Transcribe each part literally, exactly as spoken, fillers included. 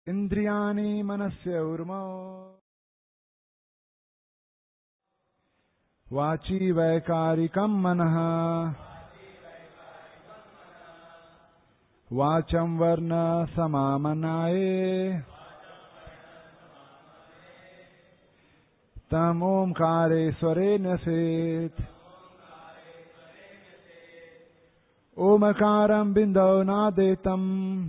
इंद्रियाणि मनस्य उर्मो वाची वैकारिकं मनः वाचं वर्ण समामनाये तम ओंकारे स्वरे न्यसेत् ओमकारं बिंदौ नादेतम्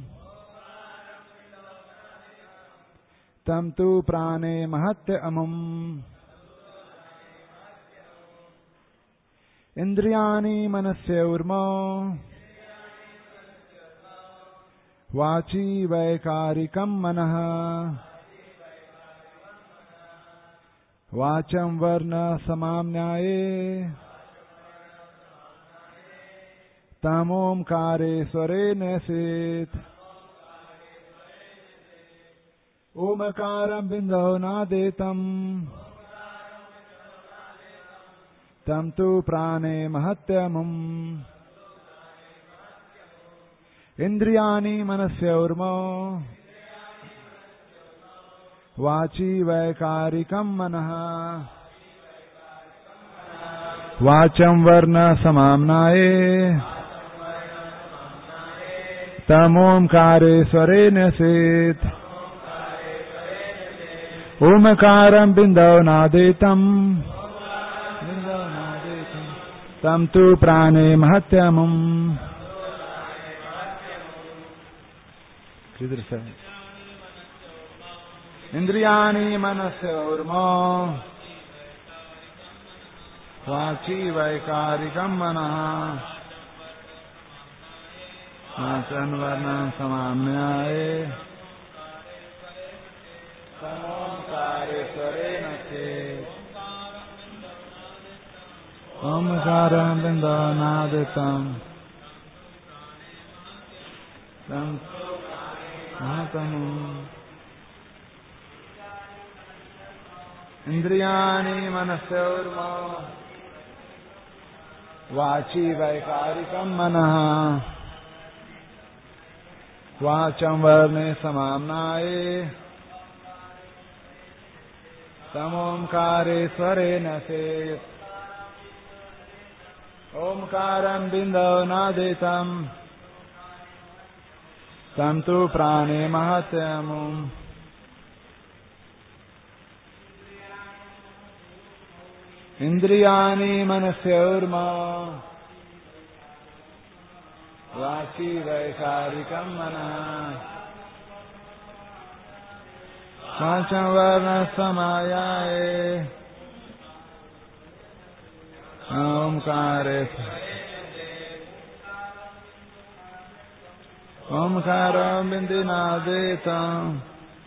तम तु प्राणे महत्य अमुम् इंद्रियाणि मनस्य उर्मो वाची वैकारिकं मनः वाचं वर्ण समाम्नाये तम ओंकारे स्वरे न्यसेत् ओमकारं बिंदौ नादेतम् तम तु प्राणे महत्यमुम् इंद्रियाणि मनस्य उर्मो वाची वैकारिकं मनः वाचं वर्ण समाम्नाये तम ओंकारे स्वरे न्यसेत् ओमकारं बिंदौ नादेतम् तम तु प्राणे महत्यमुम् इंद्रियाणि मनस्य उर्मो वाची वैकारिकं मनः वाचं वर्णं समाम्नाये ओंकारे स्वरे न्यसेत् ओंकारं बिंदौ नादेतम् तम इंद्रियाणि मनस्य उर्मो वाची वैकारिकं मनः वाचं वर्णे समाम्नाये तमोंकारे स्वरे न्यसेत् ओंकारं बिंदौ नादेतम् तम तु प्राणे महत्यमुम् इंद्रियाणि मनस्य उर्मो वाची वैकारिकं मनः वाचं वर्ण समाम्नाये ओंकारे ओंकारं बिंदु नादेतम्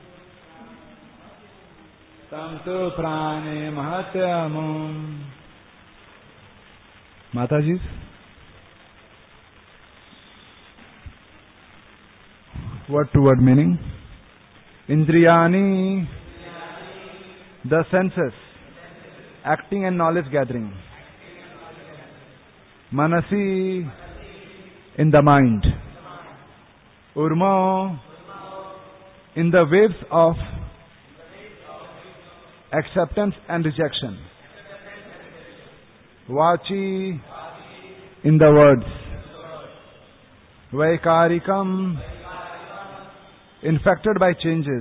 तम तु प्राणे महत्यमुम् माताजी word to word meaning इंद्रियाणि the senses acting and knowledge gathering manasi in the mind urmo in the waves of acceptance and rejection vachi in the words vaikarikam infected by changes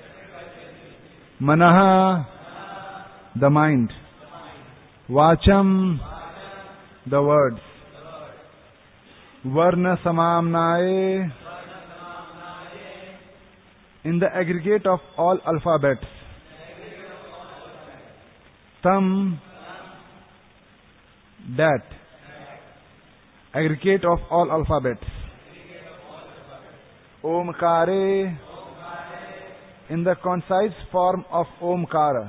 manaha the mind vacham the words varna samamnaye in the aggregate of all alphabets tam that aggregate of all alphabets omkare in the concise form of omkara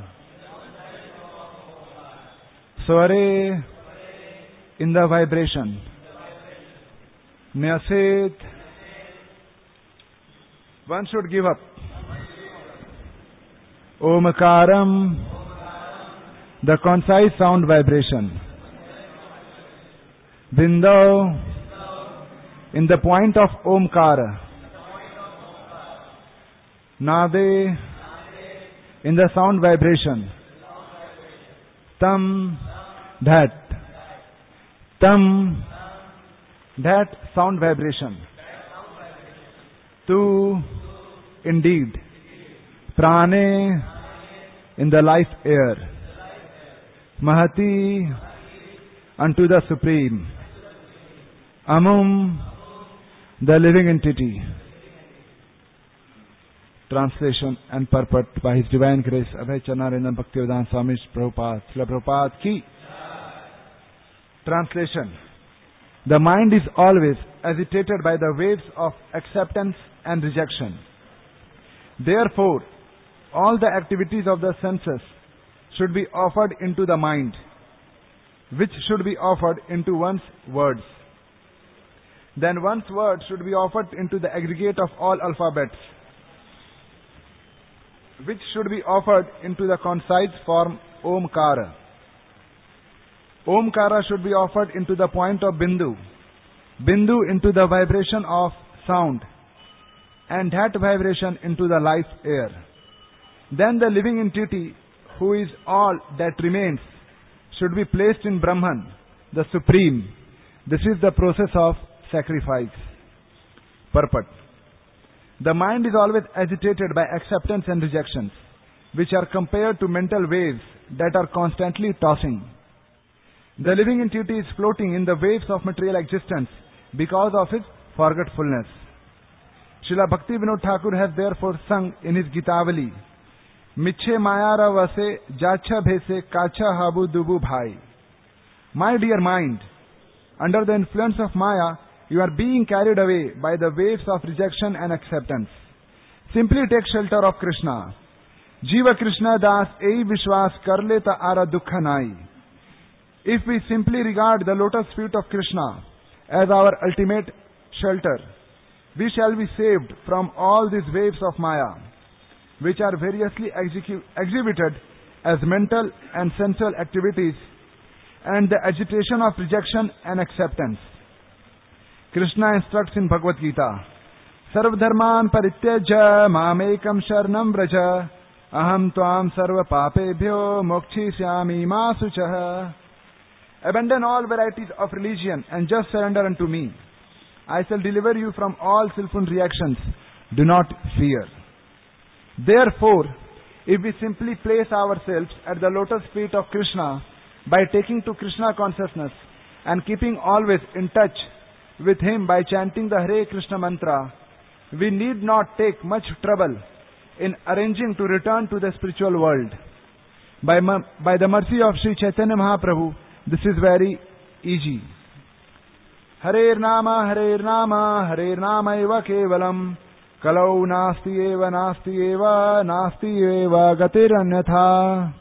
sware in the vibration Nyaset, one should give up. Omkaram, the concise sound vibration. Bindau, in the point of Omkara. Nade, in the sound vibration. Tam, that. Tam, that sound vibration. Tu, indeed. Prane, in the life air. Mahati, unto the Supreme. Amum, the living entity. Translation and purport by His Divine Grace Abhay Chanarendra Bhaktivedanta Swami Prabhupada Srila Prabhupada ki. Translation. The mind is always agitated by the waves of acceptance and rejection. Therefore, all the activities of the senses should be offered into the mind, which should be offered into one's words. Then one's words should be offered into the aggregate of all alphabets, which should be offered into the concise form Omkara. Omkara should be offered into the point of Bindu, Bindu into the vibration of sound, and that vibration into the life air. Then the living entity, who is all that remains, should be placed in Brahman, the Supreme. This is the process of sacrifice. Purport. The mind is always agitated by acceptance and rejections, which are compared to mental waves that are constantly tossing. The living entity is floating in the waves of material existence because of its forgetfulness. Srila Bhakti Vinod Thakur has therefore sung in his Gitavali, Michhe Mayara Vase Jacha Bhese Kacha Habu Dubu Bhai. My dear mind, under the influence of Maya, you are being carried away by the waves of rejection and acceptance. Simply take shelter of Krishna. Jiva Krishna Das Ei Vishwas Karle Ta Ara Dukha Nai. If we simply regard the lotus feet of Krishna as our ultimate shelter, we shall be saved from all these waves of Maya, which are variously execu- exhibited as mental and sensual activities and the agitation of rejection and acceptance. Krishna instructs in Bhagavad Gita, Sarva dharman parityajya mamekam sharanam vraja aham tvam sarva papebhyo mokshisyami ma suchah. Abandon all varieties of religion and just surrender unto me. I shall deliver you from all sinful reactions. Do not fear. Therefore, if we simply place ourselves at the lotus feet of Krishna by taking to Krishna consciousness and keeping always in touch with Him by chanting the Hare Krishna mantra, we need not take much trouble in arranging to return to the spiritual world. By, by the mercy of Sri Chaitanya Mahaprabhu, this is very easy. Hare Nama, Hare Nama, Hare Nama eva kevalam. Kalau nasti eva, nasti eva, nasti eva gatir anyatha.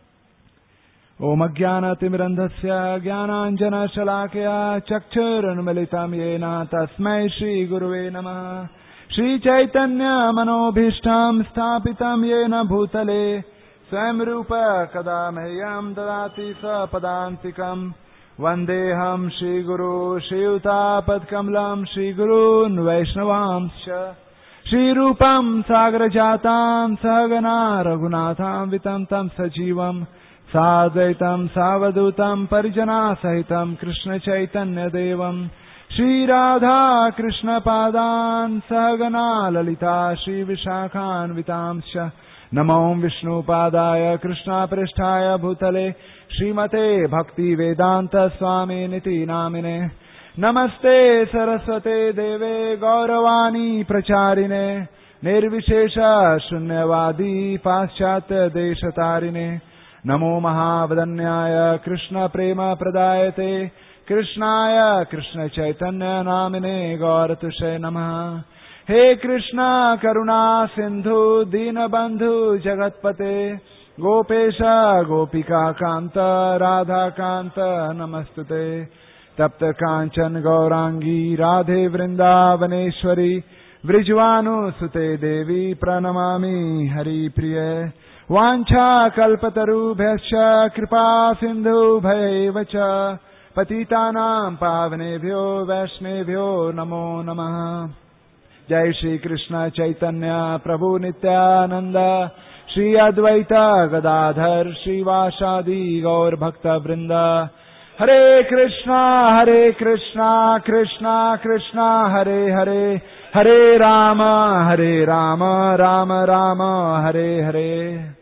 Om Ajnana Timirandhasya Jnananjana Shalakaya Chakcharanmalitam Yena Tasmai Shri Guruve Namah. Shri Chaitanya Manobhishtam Sthapitam Yena Bhutale Swayam Rupa Kadamahyam Dadati Sapadantikam Vandeham Shri Guru Shri Utapad Kamlam Shri Gurun Vaishnavamscha Shri Rupam Sagra Jatam Sagana Raghunatham Vitam Tam Sajivam Sadvaitam Savadutam Parijana Sahitam Krishna Chaitanya Devam Shri Radha Krishna Padan Sagana Lalita Shri Vishakhan Vitamscha Namo Vishnu Padaya Krishna Pristhaya Bhutale Srimate Bhakti Vedanta Swami Niti Namine Namaste Saraswate Deve Gauravani Pracharine Nirvishesha Shunyavadi Paschatya Deshatarine Namo Mahavadanyaya Krishna Prema Pradayate Krishnaya Krishna Chaitanya Namine Gauratushe Namaha. He Krishna Karuna Sindhu Dinabandhu Jagatpate Gopesha Gopika Kanta Radha Kanta Namastute Tapta Kanchan Gaurangi Radhe Vrindavaneshwari Vrijvanu Sute Devi Pranamami Hari Priya Vancha Kalpatarubhyascha Kripa Sindhu Bhaivacha Patitanam Pavanebhyo Vaishnevhyo Namo Namaha. Jai Shri Krishna Chaitanya Prabhu Nityananda Shri Advaita Gadadhar Shri Vasadi Gaur Bhakta Vrinda. Hare Krishna, Hare Krishna, Krishna Krishna, Hare Hare, Hare Rama, Hare Rama, Rama Rama, Hare Hare.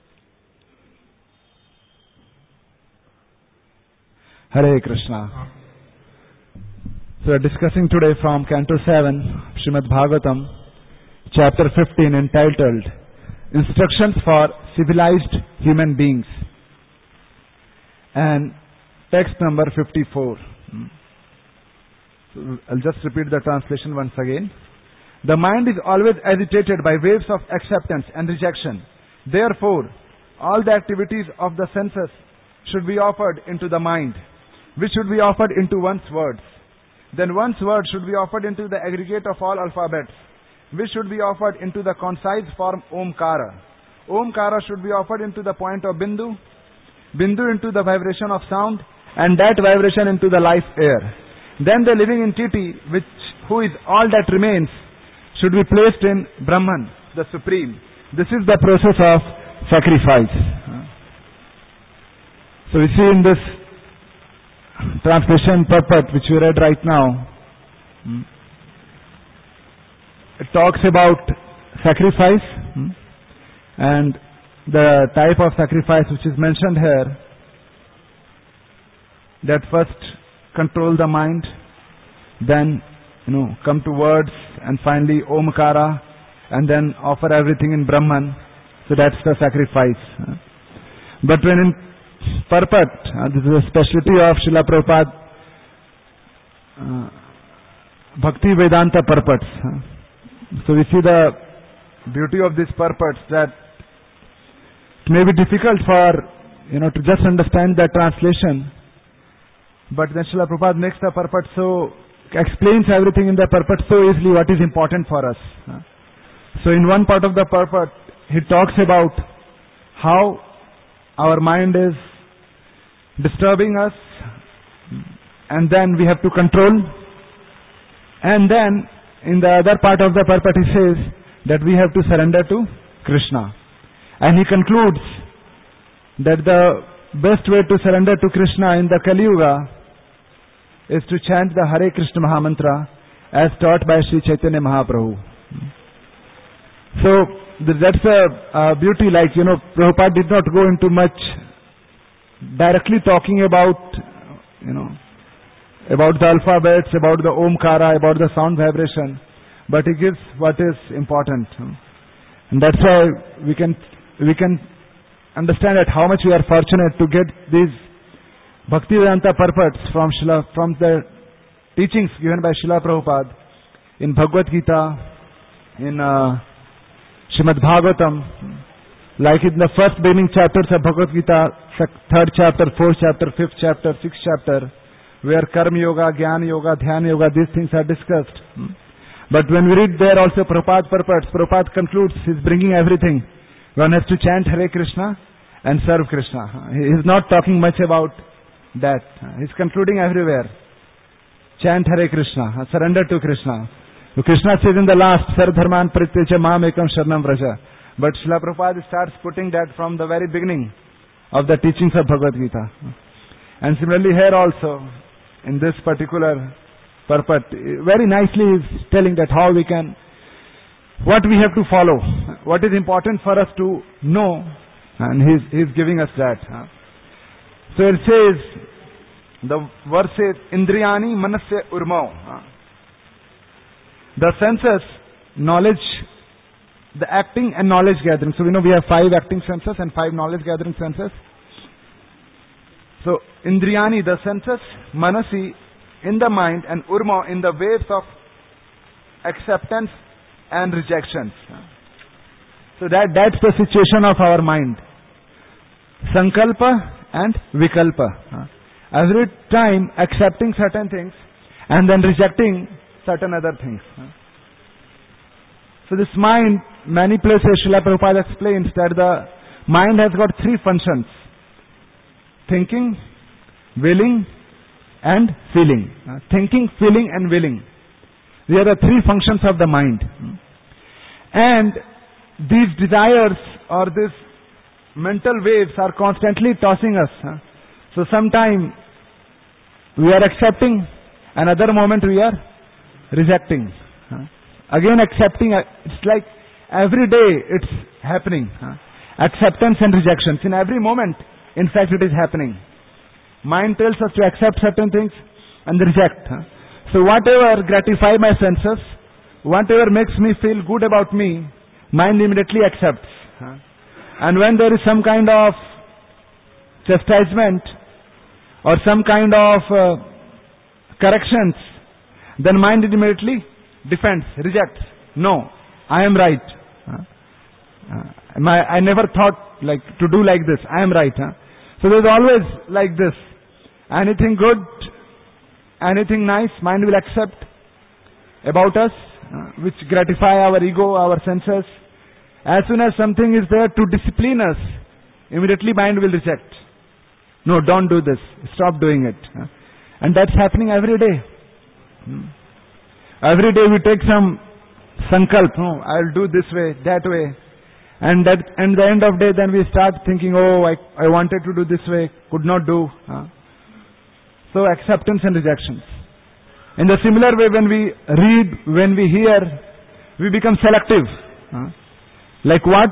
Hare Krishna. So we are discussing today from Canto seven, Srimad Bhagavatam, Chapter fifteen, entitled Instructions for Civilized Human Beings, and text number fifty-four. So I'll just repeat the translation once again. The mind is always agitated by waves of acceptance and rejection. Therefore, all the activities of the senses should be offered into the mind, which should be offered into one's words. Then one's word should be offered into the aggregate of all alphabets, which should be offered into the concise form Omkara. Omkara should be offered into the point of Bindu, Bindu into the vibration of sound, and that vibration into the life air. Then the living entity, which who is all that remains, should be placed in Brahman, the Supreme. This is the process of sacrifice. So we see in this translation purport which we read right now, it talks about sacrifice, and the type of sacrifice which is mentioned here, that first control the mind, then you know come to words, and finally Omkara, and then offer everything in Brahman. So that's the sacrifice. But when in purport, uh, this is a specialty of Srila Prabhupada uh, Bhakti Vedanta purports. Uh. So we see the beauty of these purports, that it may be difficult for you know to just understand the translation, but then Srila Prabhupada makes the purport so, explains everything in the purport so easily what is important for us. Uh. So in one part of the purport, he talks about how our mind is disturbing us, and then we have to control. And then in the other part of the purport he says that we have to surrender to Krishna. And he concludes that the best way to surrender to Krishna in the Kali Yuga is to chant the Hare Krishna Mahamantra as taught by Sri Chaitanya Mahaprabhu. So that's a uh, beauty, like, you know, Prabhupada did not go into much directly talking about, you know, about the alphabets, about the Omkara, about the sound vibration, but he gives what is important. And that's why we can, we can understand that how much we are fortunate to get these Bhakti Vedanta purports from Srila, from the teachings given by Srila Prabhupada in Bhagavad Gita, in uh, Srimad Bhagavatam, like in the first beginning chapters of Bhagavad Gita, third chapter, fourth chapter, fifth chapter, sixth chapter, where Karma Yoga, Jnana Yoga, Dhyana Yoga, these things are discussed. But when we read there also Prabhupada purports, Prabhupada concludes, he's bringing everything. One has to chant Hare Krishna and serve Krishna. He is not talking much about that. He's concluding everywhere. Chant Hare Krishna, surrender to Krishna. So Krishna says in the last, Sarv Dharman Parityaja Mam Ekam Sharanam Vraja. But Srila Prabhupada starts putting that from the very beginning of the teachings of Bhagavad Gita. And similarly here also, in this particular purport, very nicely is telling that how we can, what we have to follow, what is important for us to know, and he's, he's giving us that. So it says, the verse says, Indriyani Manasya Urmao. The senses, knowledge, the acting and knowledge gathering. So we know we have five acting senses and five knowledge gathering senses. So Indriyani, the senses, Manasi, in the mind, and Urma, in the waves of acceptance and rejections. So that that's the situation of our mind. Sankalpa and Vikalpa. Every time accepting certain things and then rejecting certain other things. So this mind, many places Srila Prabhupada explains that the mind has got three functions: thinking, willing, and feeling. Uh, thinking, feeling, and willing. They are the three functions of the mind. And these desires or these mental waves are constantly tossing us. So sometime we are accepting, another moment we are rejecting. Again accepting, it's like every day it's happening. Acceptance and rejections. In every moment, in fact, it is happening. Mind tells us to accept certain things and reject. So whatever gratify my senses, whatever makes me feel good about me, mind immediately accepts. And when there is some kind of chastisement or some kind of uh, corrections, then mind immediately defends, rejects. No, I am right. Uh, my, I never thought like to do like this. I am right. Huh? So there is always like this. Anything good, anything nice, mind will accept about us, uh, which gratify our ego, our senses. As soon as something is there to discipline us, immediately mind will reject. No, don't do this. Stop doing it. Uh, and that's happening every day. Hmm. Every day we take some sankalp. No, I'll do this way, that way. And at and the end of the day, then we start thinking, oh, I, I wanted to do this way, could not do. Uh, So acceptance and rejections. In the similar way, when we read, when we hear, we become selective. Huh? Like what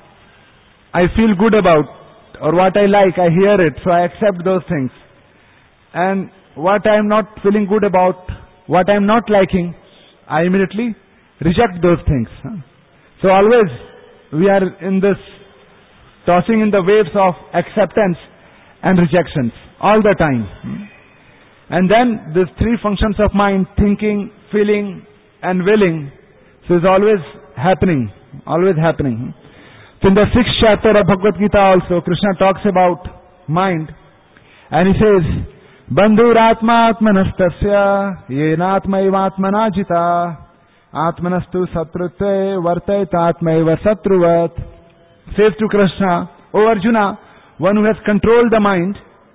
I feel good about or what I like, I hear it, so I accept those things. And what I am not feeling good about, what I am not liking, I immediately reject those things. Huh? So always we are in this tossing in the waves of acceptance and rejections all the time. Hmm? And then these three functions of mind, thinking, feeling and willing, so is always happening, always happening. So in the sixth chapter of Bhagavad Gita also, Krishna talks about mind and he says, Bandhuratma atmanastasya yenatmaivatmana jita atmanastu satrutve vartaitatmaiva satruvat. Says to Krishna, O Arjuna, one who has controlled the mind,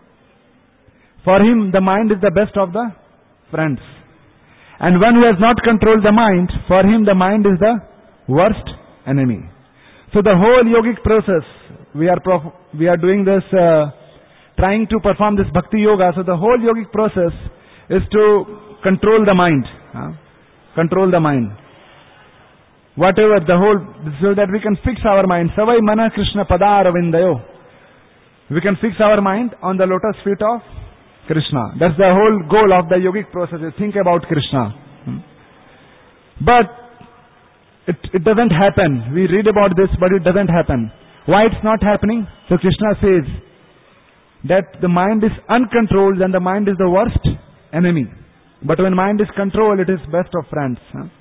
for him, the mind is the best of the friends. And one who has not controlled the mind, for him the mind is the worst enemy. So the whole yogic process, we are prof- we are doing this, uh, trying to perform this bhakti yoga. So the whole yogic process is to control the mind. Uh, control the mind. Whatever the whole, so that we can fix our mind. Savai mana Krishna pada aravindayo. We can fix our mind on the lotus feet of Krishna. That's the whole goal of the yogic process, is think about Krishna. But it, it doesn't happen. We read about this, but it doesn't happen. Why it's not happening? So Krishna says that the mind is uncontrolled and the mind is the worst enemy. But when mind is controlled, it is best of friends.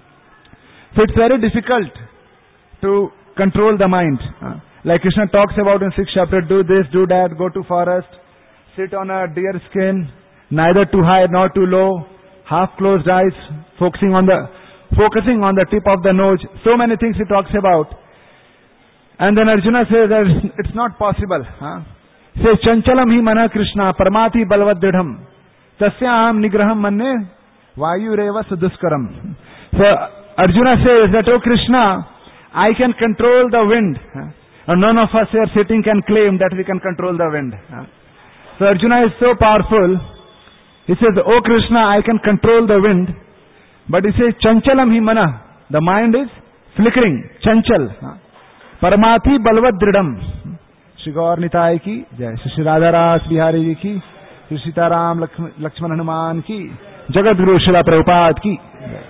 So it's very difficult to control the mind. Like Krishna talks about in sixth chapter, do this, do that, go to forest, sit on a deer skin, neither too high nor too low, half closed eyes, focusing on the focusing on the tip of the nose. So many things he talks about. And then Arjuna says that it's not possible. Huh? He says, Chanchalam hi mana Krishna, parmati balvad dridham, tasyam nigraham manne, vayureva suduskaram. So Arjuna says that, oh Krishna, I can control the wind. Huh? And none of us here sitting can claim that we can control the wind. Huh? So Arjuna is so powerful. He says, oh Krishna, I can control the wind. But he says, Chanchalam hi mana. The mind is flickering. Chanchal. Paramati balvad dridam. Shri Gaur Nitai ki jai. Shri Radharas Bihari ji ki. Shri Sitaram Lakshman Hanuman ki. Jagat Guru Srila Prabhupada ki.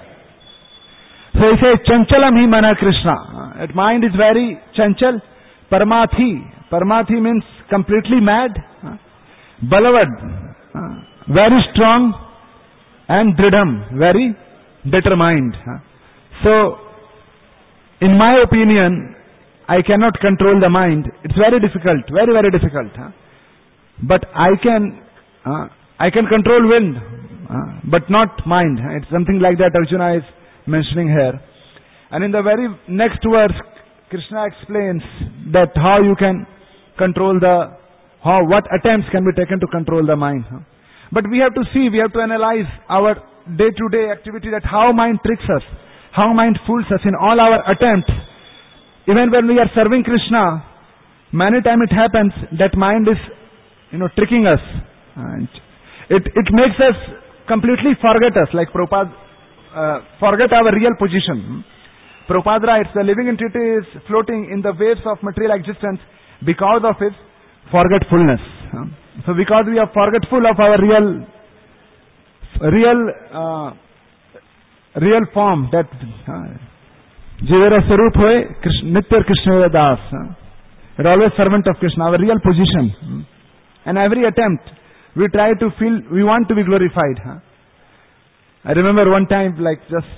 So he says, Chanchalam hi mana Krishna. That mind is very chanchal. Paramathi. Paramathi means completely mad. Balavad, uh, very strong, and dridham, very determined. Uh, so, in my opinion, I cannot control the mind. It's very difficult, very, very difficult. Uh, but I can, uh, I can control wind, uh, but not mind. It's something like that Arjuna is mentioning here. And in the very next verse, Krishna explains that how you can control the How, what attempts can be taken to control the mind. Huh? But we have to see, we have to analyze our day-to-day activity, that how mind tricks us, how mind fools us in all our attempts. Even when we are serving Krishna, many times it happens that mind is, you know, tricking us. And it, it makes us completely forget us, like Prabhupada, uh, forget our real position. Prabhupada writes, the living entity is floating in the waves of material existence because of its forgetfulness. So because we are forgetful of our real, real, uh, real form, that Jivera Sarup Hoy, Nitya Krishna Das. We're always servant of Krishna, our real position. And every attempt, we try to feel, we want to be glorified. I remember one time, like just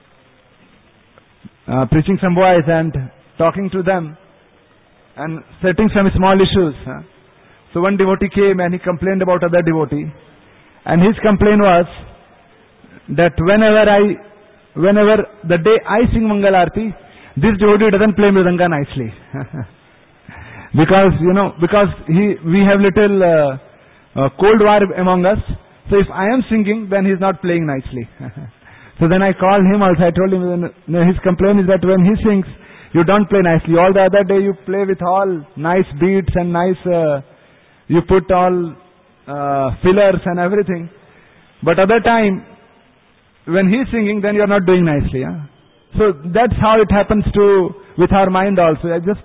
uh, preaching some boys and talking to them and setting some small issues. So one devotee came and he complained about other devotee. And his complaint was that whenever I, whenever the day I sing Mangal Arati, this devotee doesn't play Mridanga nicely. Because, you know, because he, we have little uh, uh, cold war among us. So if I am singing, then he is not playing nicely. So then I called him also. I told him, his complaint is that when he sings, you don't play nicely. All the other day you play with all nice beats and nice, uh, you put all uh, fillers and everything. But other time, when he's singing, then you're not doing nicely. Huh? So that's how it happens to, with our mind also. I just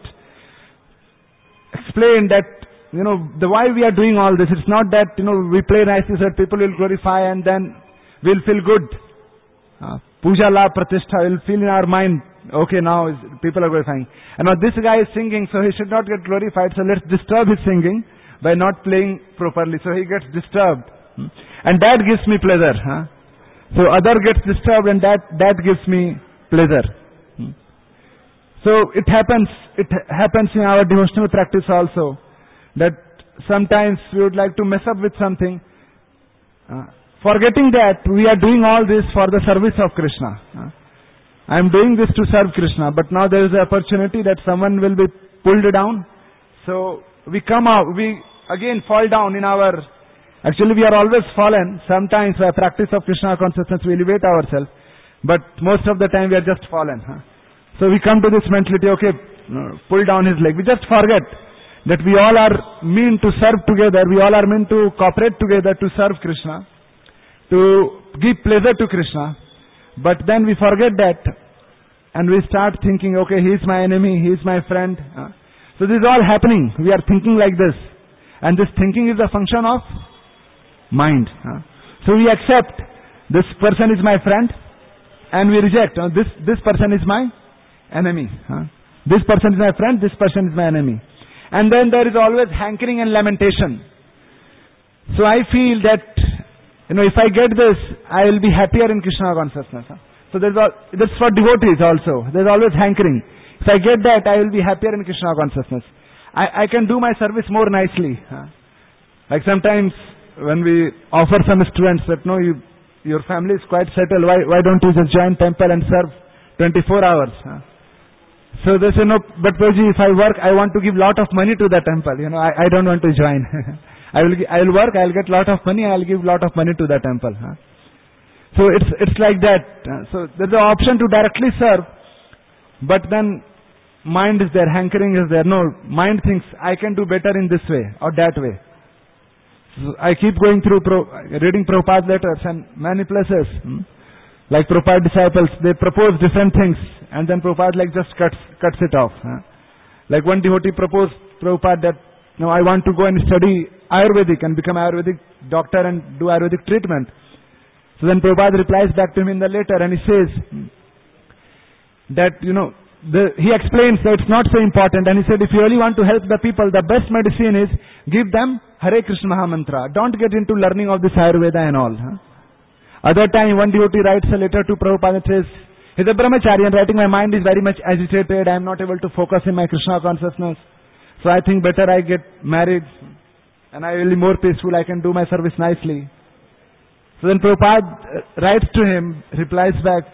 explained that, you know, the why we are doing all this. It's not that, you know, we play nicely so that people will glorify and then we'll feel good. Uh, Puja la pratishtha, we'll feel in our mind, okay, now is, people are glorifying. And now this guy is singing, so he should not get glorified, so let's disturb his singing by not playing properly. So he gets disturbed. Hmm? And that gives me pleasure. Huh? So other gets disturbed and that, that gives me pleasure. Hmm? So it happens, it happens in our devotional practice also, that sometimes we would like to mess up with something, uh, forgetting that we are doing all this for the service of Krishna. Uh, I am doing this to serve Krishna, but now there is an opportunity that someone will be pulled down. So we come out, we again fall down in our, actually we are always fallen. Sometimes by practice of Krishna consciousness we elevate ourselves, but most of the time we are just fallen. Huh? So we come to this mentality, okay, pull down his leg. We just forget that we all are meant to serve together, we all are meant to cooperate together to serve Krishna, to give pleasure to Krishna. But then we forget that and we start thinking, okay, he is my enemy, he is my friend. So this is all happening. We are thinking like this. And this thinking is a function of mind. So we accept this person is my friend and we reject this, this person is my enemy. This person is my friend, this person is my enemy. And then there is always hankering and lamentation. So I feel that, you know, if I get this, I will be happier in Krishna consciousness. So there's all, that's for devotees also. There's always hankering. If I get that, I will be happier in Krishna consciousness. I, I can do my service more nicely. Like sometimes when we offer some students that, no, you, your family is quite settled, why, why don't you just join temple and serve twenty-four hours? So they say, no, but Prabhuji, if I work, I want to give lot of money to the temple. You know, I, I don't want to join. I will I will work, I will get lot of money, I will give lot of money to the temple. Huh? So it's it's like that. So there's an option to directly serve, but then mind is there, hankering is there. No, mind thinks I can do better in this way or that way. So I keep going through, pro, reading Prabhupada's letters and many places. Hmm? Like Prabhupada disciples, they propose different things and then Prabhupada like just cuts cuts it off. Huh? Like one devotee proposed Prabhupada that, no, I want to go and study Ayurvedic and become Ayurvedic doctor and do Ayurvedic treatment. So then Prabhupada replies back to him in the letter and he says that, you know, the, he explains that it's not so important, and he said if you really want to help the people, the best medicine is give them Hare Krishna Maha Mantra. Don't get into learning of this Ayurveda and all. Huh? Other time, one devotee writes a letter to Prabhupada and says, he's a brahmachari and writing, my mind is very much agitated, I am not able to focus in my Krishna consciousness. So I think better I get married and I will be more peaceful, I can do my service nicely. So then Prabhupada writes to him, replies back,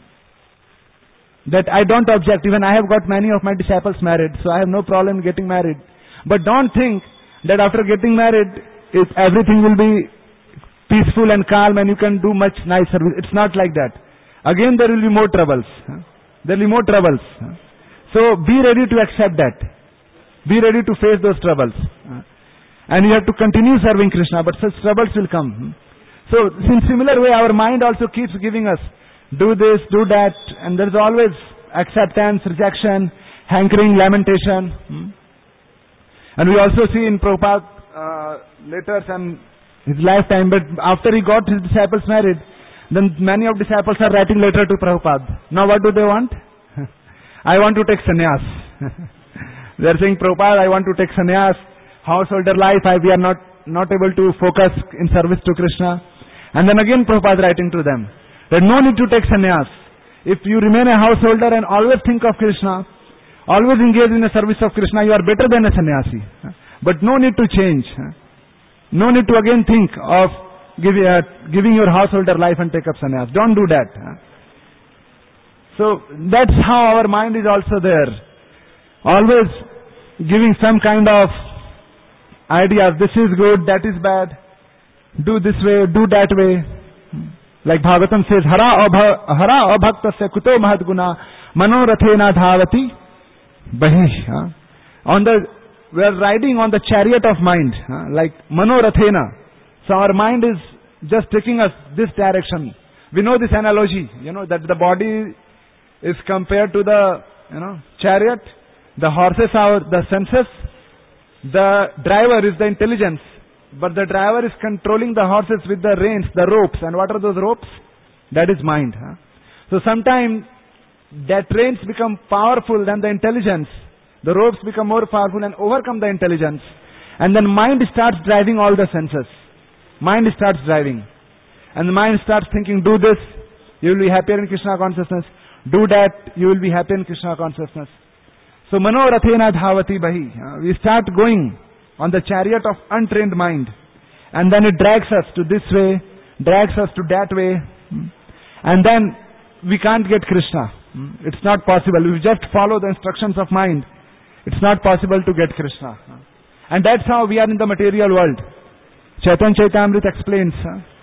that I don't object, even I have got many of my disciples married, so I have no problem getting married. But don't think that after getting married, if everything will be peaceful and calm and you can do much nice service. It's not like that. Again there will be more troubles. There will be more troubles. So be ready to accept that. Be ready to face those troubles. And you have to continue serving Krishna, but such troubles will come. So in similar way, our mind also keeps giving us, do this, do that, and there is always acceptance, rejection, hankering, lamentation. And we also see in Prabhupada uh, letters and his lifetime, but after he got his disciples married, then many of disciples are writing letter to Prabhupada. Now what do they want? I want to take sannyas. They are saying, Prabhupada, I want to take sannyas, householder life, I, we are not, not able to focus in service to Krishna. And then again Prabhupada writing to them, that no need to take sannyas. If you remain a householder and always think of Krishna, always engage in the service of Krishna, you are better than a sannyasi. But no need to change. No need to again think of give, uh, giving your householder life and take up sannyas. Don't do that. So that's how our mind is also there. Always giving some kind of ideas. This is good, that is bad. Do this way, do that way. Like Bhagavatam says, Hara hara abhaktasya kuto mahadguna manorathena dhavati bahi. On the, we are riding on the chariot of mind, like manorathena. So our mind is just taking us this direction. We know this analogy, you know, that the body is compared to the, you know, chariot. The horses are the senses. The driver is the intelligence. But the driver is controlling the horses with the reins, the ropes. And what are those ropes? That is mind. Huh? So sometimes that reins become powerful than the intelligence. The ropes become more powerful and overcome the intelligence. And then mind starts driving all the senses. Mind starts driving. And the mind starts thinking, do this, you will be happier in Krishna consciousness. Do that, you will be happy in Krishna consciousness. So manorathena dhavati bahi. We start going on the chariot of untrained mind. And then it drags us to this way, drags us to that way. And then we can't get Krishna. It's not possible. We just follow the instructions of mind. It's not possible to get Krishna. And that's how we are in the material world. Chaitanya Chaitamrita explains,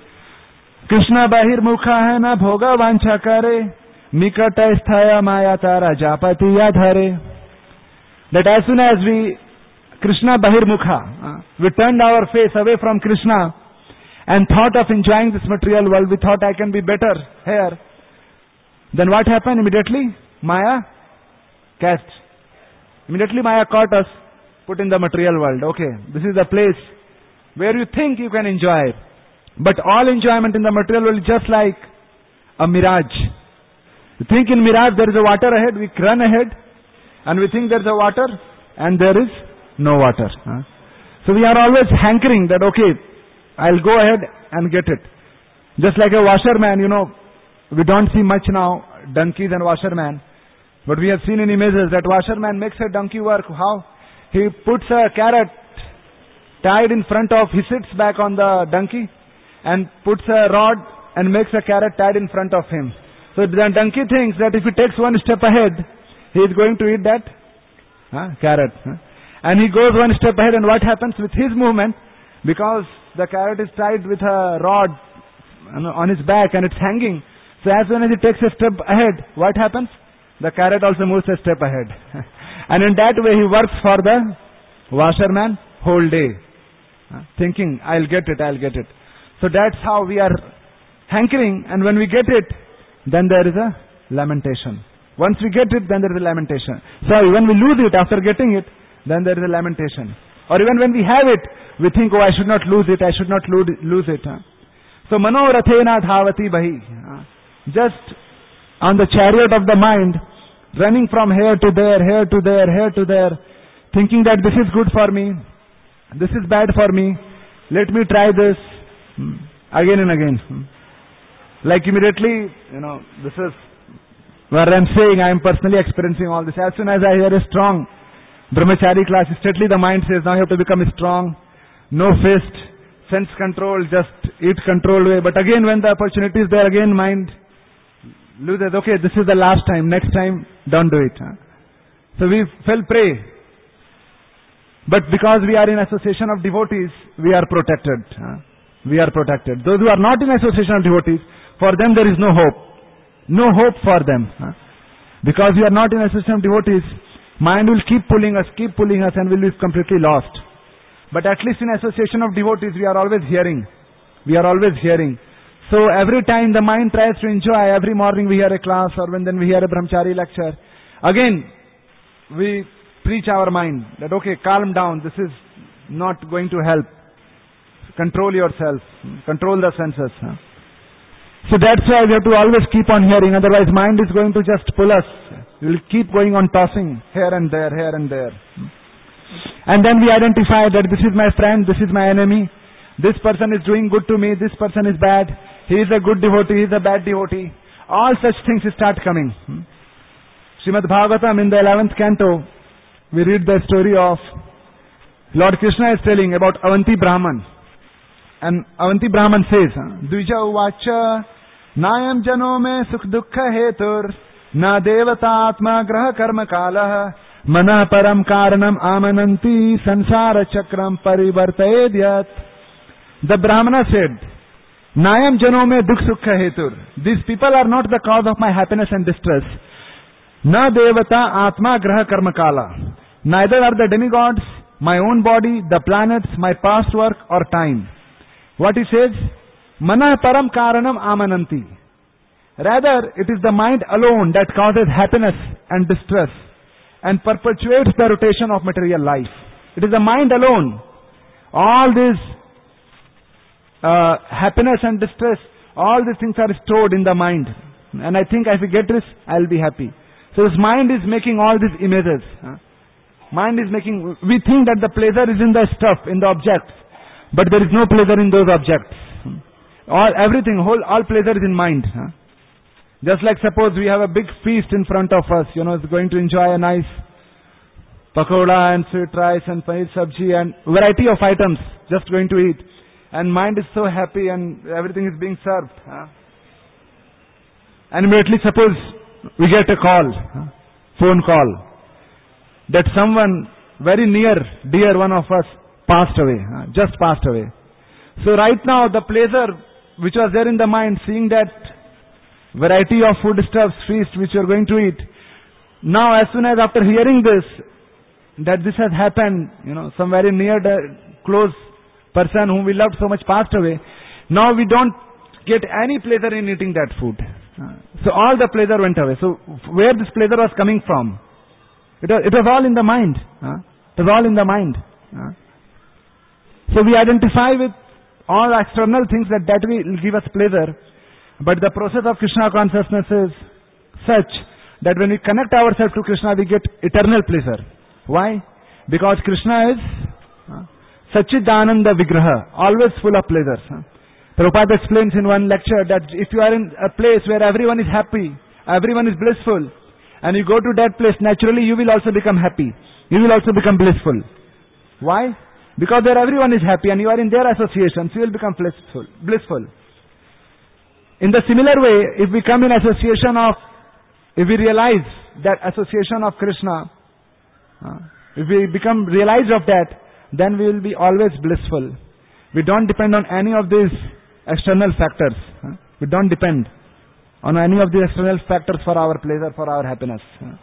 Krishna bahir mukha hai na bhoga vancha kare, nikata sthaya maya tara japati yadhare. That as soon as we Krishna Bahirmukha, uh, we turned our face away from Krishna and thought of enjoying this material world, we thought I can be better here. Then what happened immediately? Maya cast. Immediately Maya caught us, put in the material world. Okay, this is the place where you think you can enjoy. But all enjoyment in the material world is just like a mirage. You think in mirage there is a water ahead, we run ahead. And we think there is a water, and there is no water. Huh? So we are always hankering that, okay, I'll go ahead and get it. Just like a washerman, you know, we don't see much now, donkeys and washerman. But we have seen in images that washerman makes a donkey work. How? He puts a carrot tied in front of, he sits back on the donkey and puts a rod and makes a carrot tied in front of him. So the donkey thinks that if he takes one step ahead, he is going to eat that huh, carrot. Huh? And he goes one step ahead, and what happens with his movement? Because the carrot is tied with a rod on his back and it's hanging. So as soon as he takes a step ahead, what happens? The carrot also moves a step ahead. And in that way he works for the washerman whole day. Huh? Thinking, I'll get it, I'll get it. So that's how we are hankering, and when we get it, then there is a lamentation. Once we get it, then there is a lamentation. Sorry, when we lose it after getting it, then there is a lamentation. Or even when we have it, we think, oh, I should not lose it, I should not lose it. Huh? So, manorathena dhavati bahi. Huh? Just on the chariot of the mind, running from here to there, here to there, here to there, thinking that this is good for me, this is bad for me, let me try this, hmm. again and again. Hmm. Like immediately, you know, this is where I'm saying I am personally experiencing all this. As soon as I hear a strong brahmachari class, immediately the mind says, now you have to become strong, no fist, sense control, just eat controlled way. But again, when the opportunity is there, again mind loses. Okay, this is the last time, next time, don't do it. Huh? So we fell prey. But because we are in association of devotees, we are protected. Huh? we are protected. Those who are not in association of devotees, for them there is no hope. No hope for them. Huh? Because we are not in association of devotees, mind will keep pulling us, keep pulling us, and we'll be completely lost. But at least in association of devotees, we are always hearing. We are always hearing. So every time the mind tries to enjoy, every morning we hear a class, or when then we hear a brahmachari lecture, again we preach our mind that, okay, calm down, this is not going to help. Control yourself, control the senses. Huh? So that's why we have to always keep on hearing, otherwise mind is going to just pull us. We will keep going on tossing here and there, here and there. And then we identify that this is my friend, this is my enemy, this person is doing good to me, this person is bad, he is a good devotee, he is a bad devotee. All such things start coming. Srimad Bhagavatam in the eleventh canto, we read the story of Lord Krishna is telling about Avanti Brahman. And Avanti Brahman says, Dvija uvacha nayam jano me sukh dukkha hetur na devata atma graha karma kalah mana param karanam amananti sansara chakram parivartayedyat. The Brahmana said, Nayam jano me dukh sukha hetur. These people are not the cause of my happiness and distress. Na devata atma graha karma kala. Neither are the demigods, my own body, the planets, my past work or time. What he says? Mana param karanam amananti. Rather, it is the mind alone that causes happiness and distress and perpetuates the rotation of material life. It is the mind alone. All these uh, happiness and distress, all these things are stored in the mind. And I think if I get this, I will be happy. So this mind is making all these images. Huh? Mind is making, we think that the pleasure is in the stuff, in the objects, but there is no pleasure in those objects. All, everything, whole, all pleasure is in mind. Huh? Just like suppose we have a big feast in front of us, you know, it's going to enjoy a nice pakoda and sweet rice and paneer sabji and variety of items, just going to eat. And mind is so happy and everything is being served. Huh? And immediately suppose we get a call, huh? phone call, that someone very near, dear one of us passed away, uh, just passed away. So right now the pleasure which was there in the mind, seeing that variety of foodstuffs, feast which you are going to eat, now as soon as after hearing this, that this has happened, you know, some very near, close person whom we loved so much passed away, now we don't get any pleasure in eating that food. Uh, so all the pleasure went away. So where this pleasure was coming from? It was, it was all in the mind. Huh? It was all in the mind. Huh? So we identify with all external things that that will give us pleasure. But the process of Krishna consciousness is such that when we connect ourselves to Krishna, we get eternal pleasure. Why? Because Krishna is uh, Satchidananda Vigraha, always full of pleasures. Huh? Prabhupada explains in one lecture that if you are in a place where everyone is happy, everyone is blissful, and you go to that place, naturally you will also become happy. You will also become blissful. Why? Because there everyone is happy and you are in their association, so you will become blissful. blissful. In the similar way, if we come in association of, if we realize that association of Krishna, uh, if we become realized of that, then we will be always blissful. We don't depend on any of these external factors. Uh, we don't depend on any of the external factors for our pleasure, for our happiness.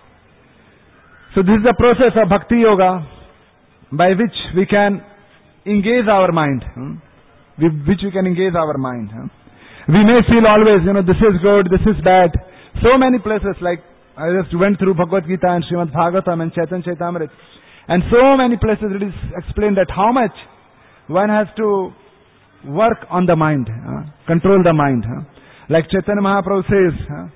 So this is the process of Bhakti Yoga by which we can engage our mind, which we can engage our mind. We may feel always, you know, this is good, this is bad. So many places, like I just went through Bhagavad Gita and Srimad Bhagavatam and Chaitanya Chaitamrita, and so many places it is explained that how much one has to work on the mind, uh, control the mind. Uh. Like Chaitanya Mahaprabhu says, huh?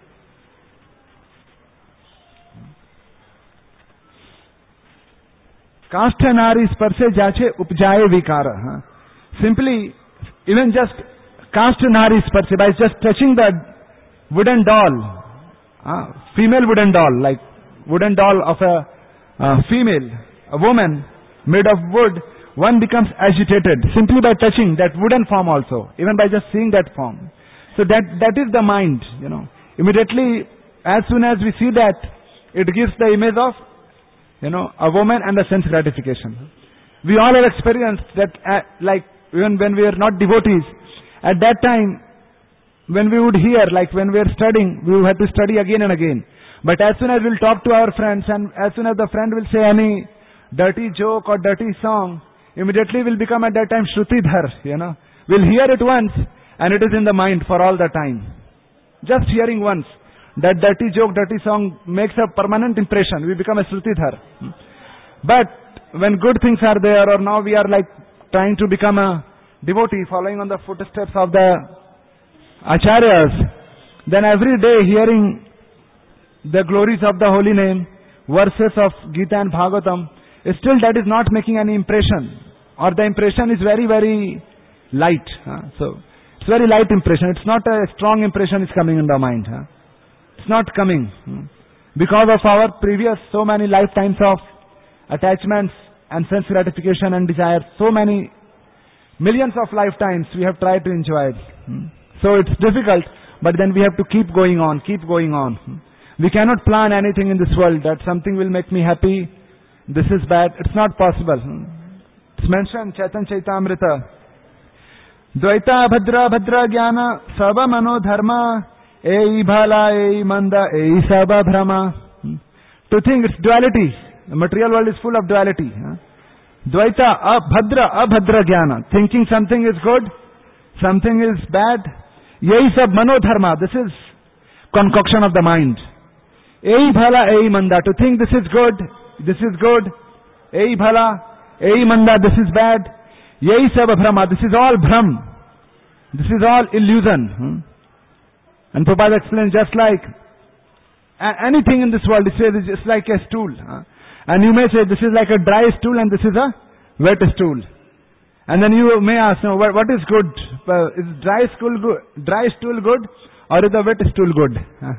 Kastha nari sparse jache upjaye vikara. Huh? Simply, even just kastha nari sparse, by just touching the wooden doll, uh, female wooden doll, like wooden doll of a uh, female, a woman made of wood, one becomes agitated simply by touching that wooden form also, even by just seeing that form. So that, that is the mind, you know. Immediately, as soon as we see that, it gives the image of, you know, a woman and the sense gratification. We all have experienced that, uh, like, even when we are not devotees, at that time, when we would hear, like when we are studying, we would have to study again and again. But as soon as we'll talk to our friends, and as soon as the friend will say any dirty joke or dirty song, immediately we'll become at that time Shrutidhar, you know. We'll hear it once, and it is in the mind for all the time. Just hearing once, that dirty joke, dirty song makes a permanent impression. We become a Shrutidhar. But when good things are there, or now we are like trying to become a devotee, following on the footsteps of the Acharyas, then every day hearing the glories of the holy name, verses of Gita and Bhagavatam, still that is not making any impression, or the impression is very, very light. Huh? So, it's very light impression. It's not a strong impression is coming in the mind. Huh? It's not coming. Hmm? Because of our previous so many lifetimes of attachments and sense gratification and desire, so many millions of lifetimes we have tried to enjoy it. Hmm? So it's difficult, but then we have to keep going on, keep going on. Hmm? We cannot plan anything in this world that something will make me happy, this is bad. It's not possible. Hmm? It's mentioned Chaitanya Chaitamrita. Dvaita bhadra bhadra jnana saba mano dharma ei bhala ei manda ei saba brahma. Hmm? To think it's duality. The material world is full of duality. Huh? Dvaita abhadra abhadra jnana. Thinking something is good, something is bad. Yei sab mano dharma. This is concoction of the mind. Ei bhala ei manda. To think this is good, this is good. Ei bhala, ei manda, this is bad. Yei sab brahma. This is all brahm. This is all illusion. Hmm? And Prabhupada explains, just like a- anything in this world, he says it's just like a stool. Huh? And you may say this is like a dry stool and this is a wet stool. And then you may ask, no, what, what is good? Uh, is dry stool good? Dry stool good, or is the wet stool good?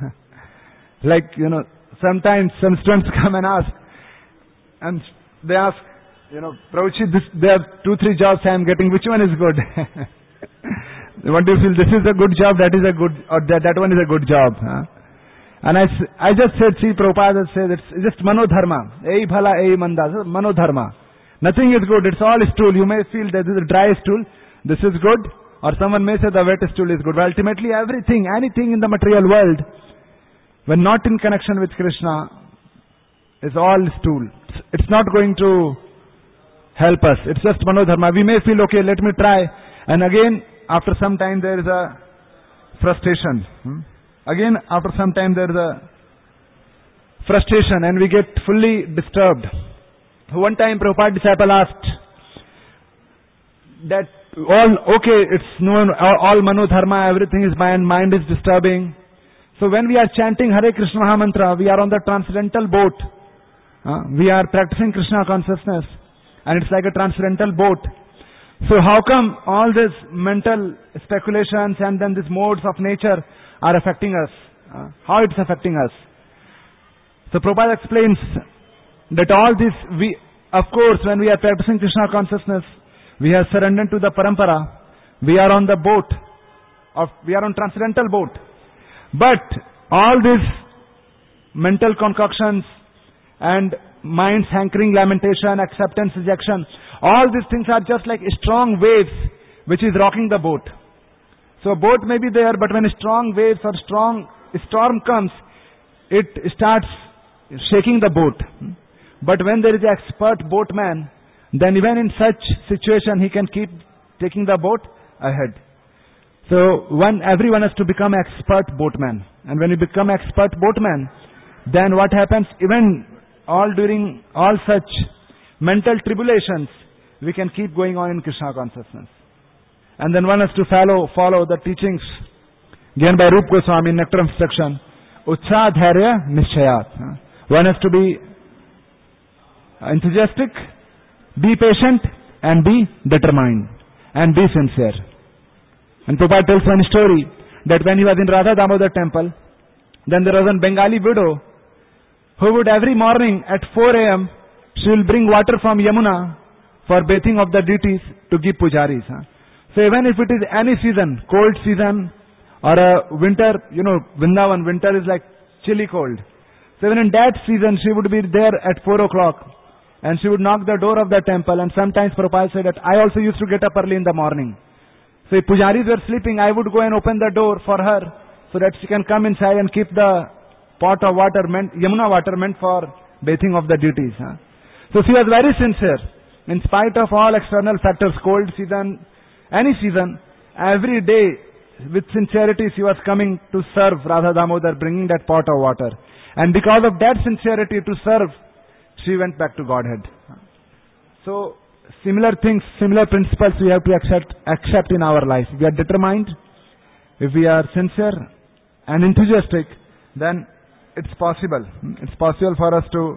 Like, you know, sometimes some students come and ask, and they ask, you know, Prabhuji, this, there are two, three jobs I am getting, which one is good? What do you feel? This is a good job, that is a good, or that, that one is a good job. Huh? And I, I just said, see, Prabhupada said, it's just manodharma. Ei bhala, ei manda, manodharma. Nothing is good, it's all stool. You may feel that this is a dry stool, this is good, or someone may say the wet stool is good. But ultimately everything, anything in the material world, when not in connection with Krishna, is all stool. It's not going to help us. It's just manodharma. We may feel, okay, let me try. And again, after some time there is a frustration. Hmm? Again, after some time there is a frustration and we get fully disturbed. One time Prabhupada disciple asked that all, okay, it's known, all, all manodharma, everything is mind, mind is disturbing. So when we are chanting Hare Krishna Maha Mantra, we are on the transcendental boat. Uh, we are practicing Krishna consciousness and it's like a transcendental boat. So how come all these mental speculations and then these modes of nature are affecting us? Uh, how it's affecting us? So Prabhupada explains that all this, we, of course, when we are practicing Krishna consciousness, we have surrendered to the parampara. We are on the boat, of, we are on transcendental boat. But all these mental concoctions and mind's hankering, lamentation, acceptance, rejection, all these things are just like strong waves which is rocking the boat. So a boat may be there, but when strong waves or strong storm comes, it starts shaking the boat. But when there is an expert boatman, then even in such situation he can keep taking the boat ahead. So one, everyone has to become expert boatman. And when you become expert boatman, then what happens? Even all during all such mental tribulations, we can keep going on in Krishna consciousness. And then one has to follow follow the teachings given by Rupa Goswami in Nectar of Instruction. Utsaha dharya nishchayat. One has to be enthusiastic, be patient, and be determined, and be sincere. And Prabhupada tells one story that when he was in Radha Damodar temple, then there was a Bengali widow who would every morning at four a.m. she will bring water from Yamuna for bathing of the deities to give pujaris. Huh? So even if it is any season, cold season or a winter, you know, Vrindavan, winter is like chilly cold. So even in that season she would be there at four o'clock and she would knock the door of the temple, and sometimes Prabhupada said that I also used to get up early in the morning. So if pujaris were sleeping, I would go and open the door for her so that she can come inside and keep the pot of water, meant, Yamuna water meant for bathing of the deities. Huh? So she was very sincere. In spite of all external factors, cold season, any season, every day with sincerity she was coming to serve Radha Damodar, bringing that pot of water. And because of that sincerity to serve, she went back to Godhead. So, similar things, similar principles we have to accept, accept in our life. If we are determined, if we are sincere and enthusiastic, then it's possible. It's possible for us to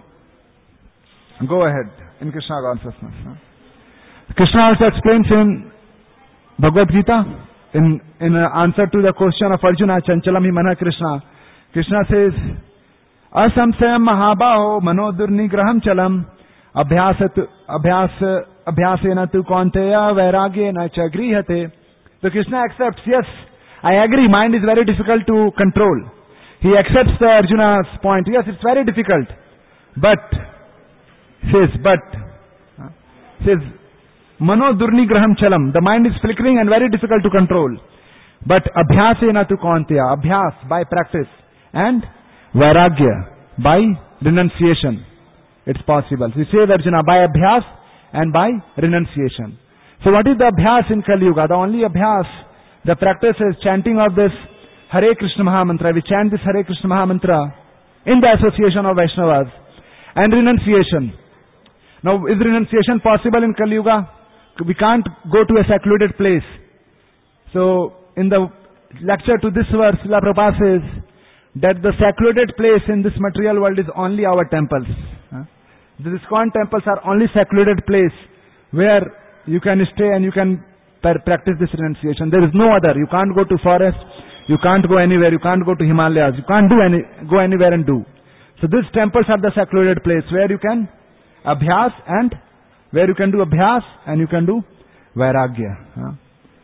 go ahead in Krishna consciousness. Krishna also explains in Bhagavad Gita, in, in answer to the question of Arjuna, Chanchalam hi mana Krishna, Krishna says, Asamsayam mahabaho manodurnigraham chalam abhyasat abhyas abhyasena tu kaunteya vairagyena cha grihate. So Krishna accepts, yes, I agree, mind is very difficult to control. He accepts the Arjuna's point. Yes, it's very difficult. But, says, but, says, mano durnigraham chalam. The mind is flickering and very difficult to control. But abhyasena tu kaunteya. Abhyas, by practice. And vairagya, by renunciation. It's possible. So he says, Arjuna, by abhyas and by renunciation. So what is the abhyas in Kali Yuga? The only abhyas, the practice is chanting of this Hare Krishna Maha Mantra. We chant this Hare Krishna Maha Mantra in the association of Vaishnavas. And renunciation. Now, is renunciation possible in Kali Yuga? We can't go to a secluded place. So, in the lecture to this verse, Srila Prabhupada says that the secluded place in this material world is only our temples. The ISKCON temples are only secluded place where you can stay and you can practice this renunciation. There is no other. You can't go to forest. You can't go anywhere. You can't go to Himalayas. You can't do any, go anywhere and do. So these temples are the secluded place where you can abhyas and where you can do abhyas and you can do vairagya.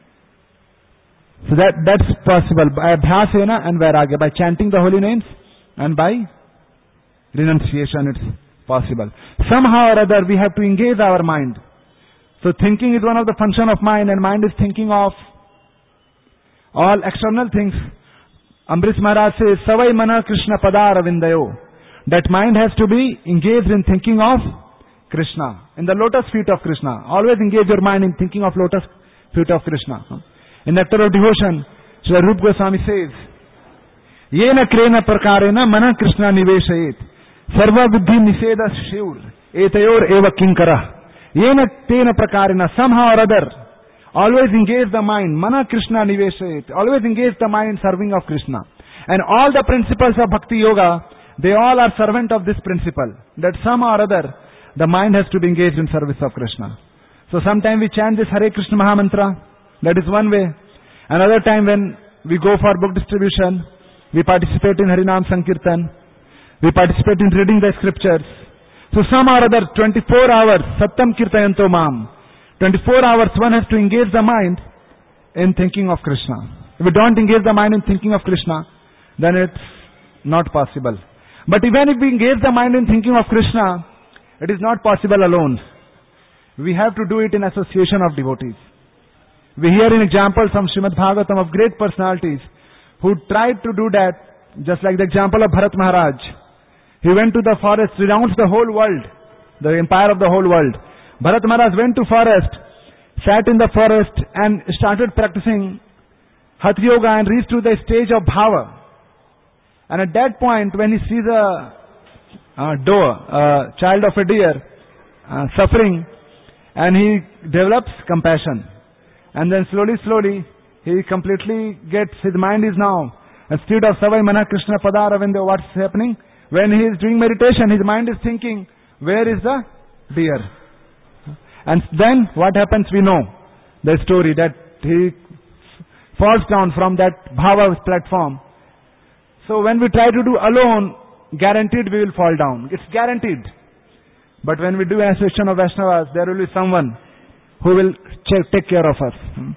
So that that's possible by abhyasena and vairagya, by chanting the holy names and by renunciation it's possible. Somehow or other we have to engage our mind. So thinking is one of the function of mind, and mind is thinking of all external things. Ambrish Maharaj says, Savai mana Krishna padara vindayo. That mind has to be engaged in thinking of Krishna, in the lotus feet of Krishna. Always engage your mind in thinking of lotus feet of Krishna. In Nectar of Devotion, Srila Rupa Goswami says, Yena krena prakarena mana Krishna niveshayet. Sarva buddhi niseda shivr. Etayor eva kinkara. Yena tena prakarena. Somehow or other, always engage the mind. Mana Krishna niveshayet. Always engage the mind in serving of Krishna. And all the principles of Bhakti Yoga, they all are servant of this principle. That somehow or other, the mind has to be engaged in service of Krishna. So sometimes we chant this Hare Krishna Maha Mantra. That is one way. Another time when we go for book distribution, we participate in Harinam Sankirtan. We participate in reading the scriptures. So somehow or other, twenty-four hours, Sattam Kirtayanto Mam. twenty-four hours one has to engage the mind in thinking of Krishna. If we don't engage the mind in thinking of Krishna, then it's not possible. But even if we engage the mind in thinking of Krishna, it is not possible alone. We have to do it in association of devotees. We hear in examples from Srimad Bhagavatam of great personalities who tried to do that, just like the example of Bharat Maharaj. He went to the forest, renounced the whole world, the empire of the whole world. Bharat Maharaj went to forest, sat in the forest and started practicing Hatha Yoga and reached to the stage of Bhava. And at that point, when he sees a uh, doe, a child of a deer, uh, suffering, and he develops compassion. And then slowly, slowly, he completely gets, his mind is now, instead of Savai Mana Krishna Pada Aravinda, what's happening? When he is doing meditation, his mind is thinking, where is the deer? And then what happens, we know the story, that he falls down from that Bhava platform. So when we try to do alone, guaranteed we will fall down. It's guaranteed. But when we do an association of Vaishnavas, there will be someone who will check, take care of us.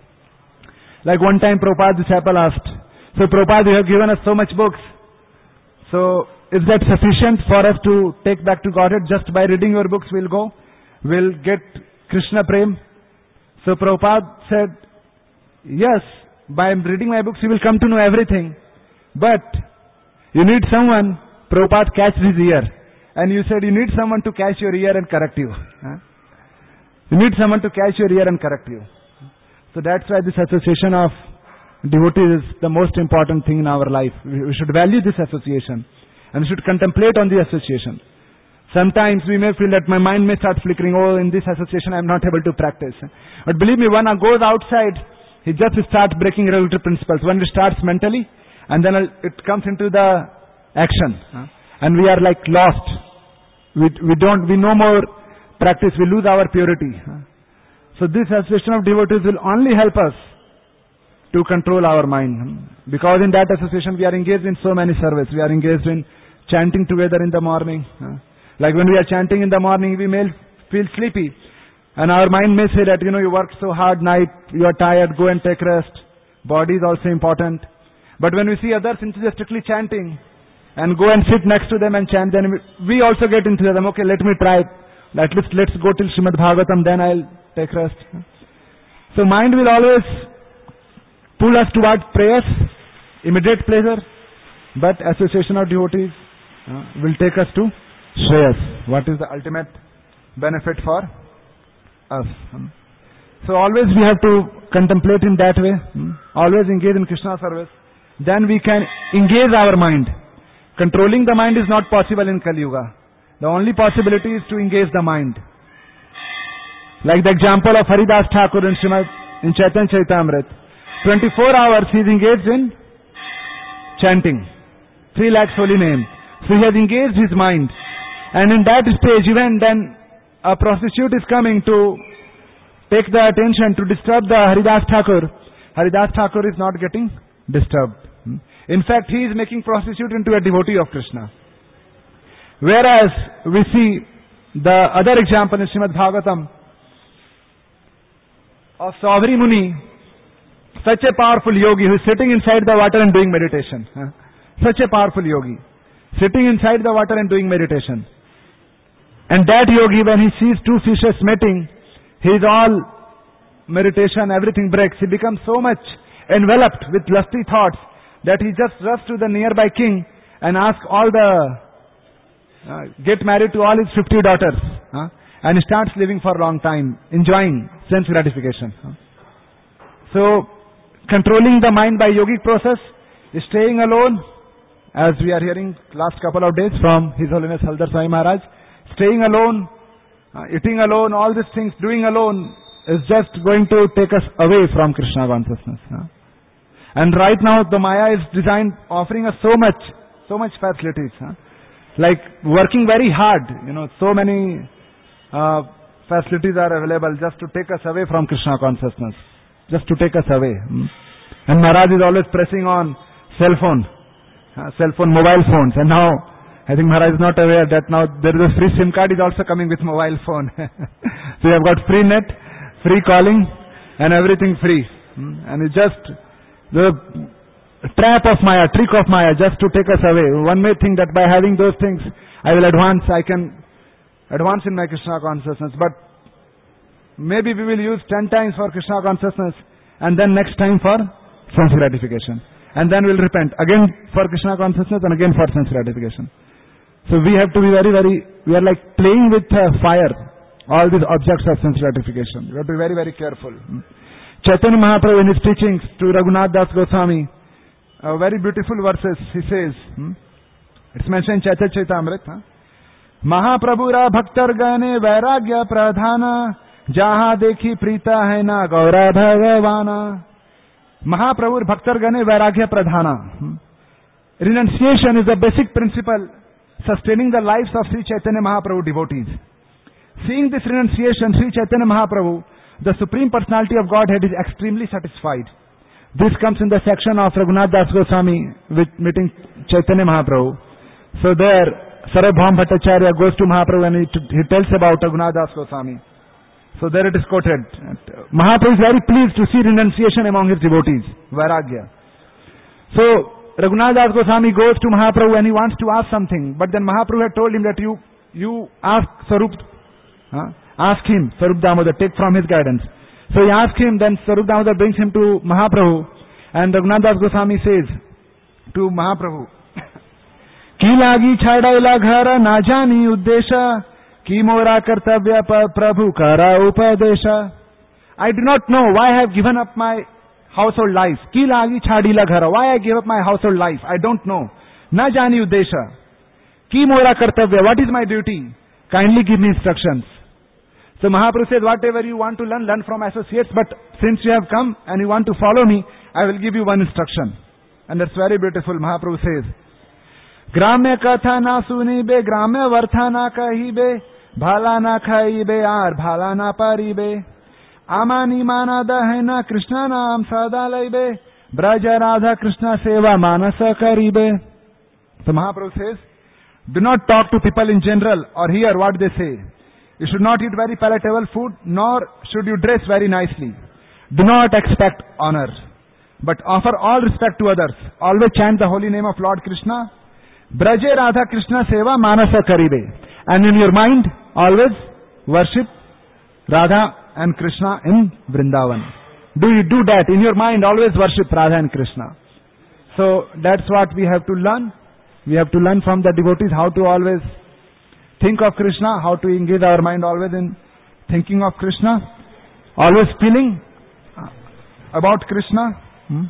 Like one time Prabhupada's disciple asked, so Prabhupada, you have given us so much books. So is that sufficient for us to take back to Godhead? Just by reading your books we'll go? We'll get Krishna Prem? So Prabhupada said, yes, by reading my books you will come to know everything. But you need someone, Prabhupada catched his ear. And you said you need someone to catch your ear and correct you. Huh? You need someone to catch your ear and correct you. So that's why this association of devotees is the most important thing in our life. We should value this association. And we should contemplate on the association. Sometimes we may feel that my mind may start flickering, oh, in this association I am not able to practice. But believe me, when I goes outside, he just starts breaking regulatory principles. When it starts mentally, and then it comes into the action. And we are like lost. We, we don't, we no more practice, we lose our purity. So this association of devotees will only help us to control our mind. Because in that association we are engaged in so many service. We are engaged in chanting together in the morning. Like when we are chanting in the morning, we may feel sleepy. And our mind may say that, you know, you worked so hard night, you are tired, go and take rest. Body is also important. But when we see others enthusiastically chanting, and go and sit next to them and chant, then we also get enthusiasm. Okay, let me try it. At least let's go till Srimad Bhagavatam, then I'll take rest. So mind will always pull us towards prayers, immediate pleasure, but association of devotees uh, will take us to Shreyas. What is the ultimate benefit for us? Um, so always we have to contemplate in that way, um, always engage in Krishna service. Then we can engage our mind. Controlling the mind is not possible in Kali Yuga. The only possibility is to engage the mind. Like the example of Haridas Thakur in Srimad, in Chaitanya Charitamrita. twenty-four hours he is engaged in chanting. Three lakhs holy name. So he has engaged his mind. And in that stage, even then a prostitute is coming to take the attention to disturb the Haridas Thakur. Haridas Thakur is not getting disturbed. In fact, he is making prostitute into a devotee of Krishna. Whereas we see the other example in Srimad Bhagavatam of Saubhari Muni, such a powerful yogi who is sitting inside the water and doing meditation. Such a powerful yogi, sitting inside the water and doing meditation. And that yogi, when he sees two fishes mating, his all meditation, everything breaks. He becomes so much enveloped with lusty thoughts that he just rushed to the nearby king and asked all the, uh, get married to all his fifty daughters. Uh, and he starts living for a long time, enjoying sense gratification. Uh. So, controlling the mind by yogic process, staying alone, as we are hearing last couple of days from His Holiness Haldar Swami Maharaj, staying alone, uh, eating alone, all these things, doing alone, is just going to take us away from Krishna consciousness. Uh. And right now the Maya is designed, offering us so much, so much facilities. Huh? Like working very hard, you know, so many uh, facilities are available just to take us away from Krishna consciousness. Just to take us away. Hmm? And Maharaj is always pressing on cell phone, uh, cell phone, mobile phones. And now, I think Maharaj is not aware that now there is a free SIM card is also coming with mobile phone. So you have got free net, free calling, and everything free. Hmm? And it's just the trap of Maya, trick of Maya, just to take us away. One may think that by having those things, I will advance, I can advance in my Krishna consciousness. But maybe we will use ten times for Krishna consciousness, and then next time for sense gratification. And then we'll repent again for Krishna consciousness and again for sense gratification. So we have to be very, very, we are like playing with uh, fire, all these objects of sense gratification. We have to be very, very careful. Chaitanya Mahaprabhu in his teachings to Raghunath Das Goswami, uh, very beautiful verses, he says, hmm? It's mentioned in Chaitanya Charitamrita. Huh? Mahaprabhu ra bhaktar gane vairagya pradhana, jaha dekhi prita hai na gaura bhagavana. Mahaprabhu bhaktar gane vairagya pradhana. Hmm? Renunciation is the basic principle sustaining the lives of Sri Chaitanya Mahaprabhu devotees. Seeing this renunciation, Sri Chaitanya Mahaprabhu, the Supreme Personality of Godhead, is extremely satisfied. This comes in the section of Raghunath Das Goswami with meeting Chaitanya Mahaprabhu. So there, Sarvabhauma Bhattacharya goes to Mahaprabhu and he, he tells about Raghunath Das Goswami. So there it is quoted. Mahaprabhu is very pleased to see renunciation among his devotees, Vairagya. So Raghunath Das Goswami goes to Mahaprabhu and he wants to ask something, but then Mahaprabhu had told him that you you ask Sarup, huh? ask him, Sarup Damodar, take from his guidance. So he asked him, then Sarup Damodar brings him to Mahaprabhu, and Raghunath Das Goswami says to Mahaprabhu, Ki lagi chadaila ghara na jani uddesha, ki mora kartavya prabhu kara upadesha. I do not know why I have given up my household life. Ki lagi chadila ghara. Why I gave up my household life? I don't know. Na jani uddesha. Ki mora kartavya. What is my duty? Kindly give me instructions. So Mahaprabhu says, whatever you want to learn, learn from associates. But since you have come and you want to follow me, I will give you one instruction. And that's very beautiful. Mahaprabhu says, Gramya katha na sunibe, gramya vartha na kahibe, bhala na khaibe, ar bhala na paribe. Amani mana dahena Krishna naam sada laibe, braja radha Krishna seva manasa karibe. So Mahaprabhu says, do not talk to people in general or hear what they say. You should not eat very palatable food, nor should you dress very nicely. Do not expect honor, but offer all respect to others. Always chant the holy name of Lord Krishna. Braje Radha Krishna Seva Manasa Karibe. And in your mind, always worship Radha and Krishna in Vrindavan. Do you do that? In your mind, always worship Radha and Krishna. So that's what we have to learn. We have to learn from the devotees how to always think of Krishna, how to engage our mind always in thinking of Krishna, always feeling about Krishna. Hmm?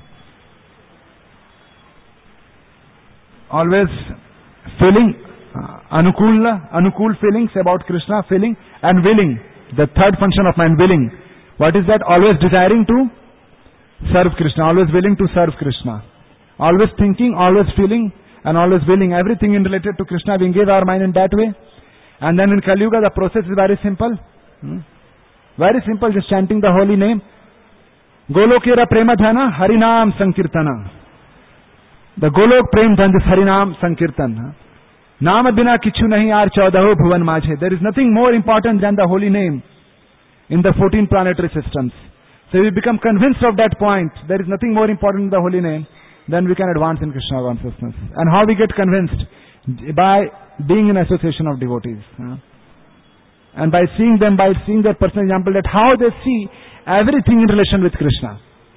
Always feeling uh, anukula, anukul feelings about Krishna, feeling and willing. The third function of mind, willing. What is that? Always desiring to serve Krishna, always willing to serve Krishna. Always thinking, always feeling and always willing. Everything in related to Krishna, we engage our mind in that way. And then in Kali Yuga, the process is very simple. Hmm? Very simple, just chanting the holy name. Golokera prema dhana, harinam sankirtana. The Golok Prem Dhan, this Harinam Sankirtan. Nama bina kichu nahi aar chaudaho bhuvan majhe. There is nothing more important than the holy name in the fourteen planetary systems. So if we become convinced of that point, there is nothing more important than the holy name, then we can advance in Krishna consciousness. And how we get convinced? By being in association of devotees. And by seeing them, by seeing their personal example, that how they see everything in relation with Krishna.